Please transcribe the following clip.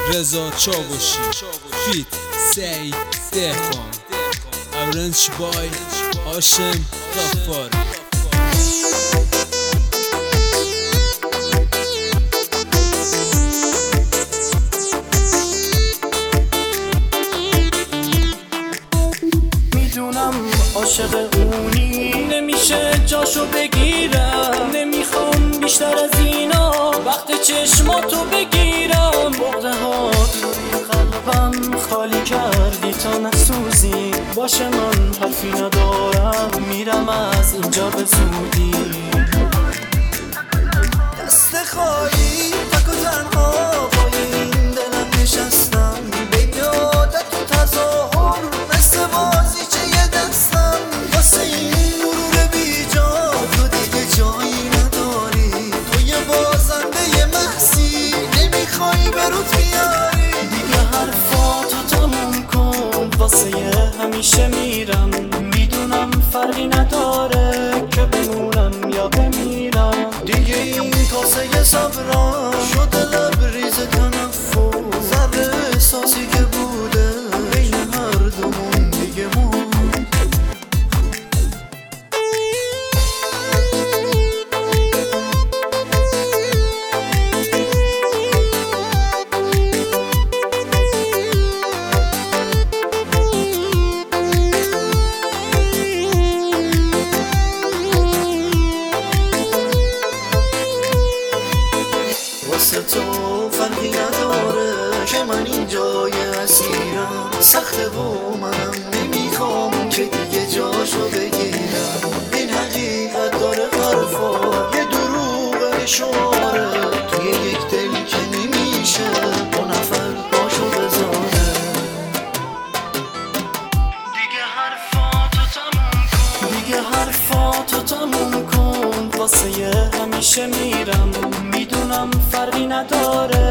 رضا چاوشی فیت سعید دهقان اورنج بای هاشم غفاری. میدونم عاشق اونی نمیشه جاشو بگیرم، نمیخوام بیشتر از اینا وقت چشماتو بگیرم. بغضه ها توی قلبم خالی کردی تا نسوزی، باشه من حرفی ندارم میرم از اینجا به زودی. دست خالی تک و تنها با این دلم نشستم، بین عادت و تظاهر مثل بازیچه یه دستم. واسه این مرور بی جا تو دیگه جایی نداری، تو یه بازنده محسی نمیخوای بروت بیاری. دیگه حرفاتو تموم کن واسه همیشه میرم، میدونم فرقی نداره که بمونم یا بمیرم. دیگه این کاسه صبرم شده لبریز تنفر، ذره احساسی که بوده بین هر دومون دیگه موند. واسه تو فرقی نداره که من اینجای اسیرم، سخته و منم نمیخوام که دیگه جاشو بگیرم. این حقیقت داره حرفا یه دروغ اشاره، توی یک دل که نمیشه دو نفر باشو بزاره. دیگه حرفاتو تموم کن واسه همیشه میرم، میدونم فرقی نداره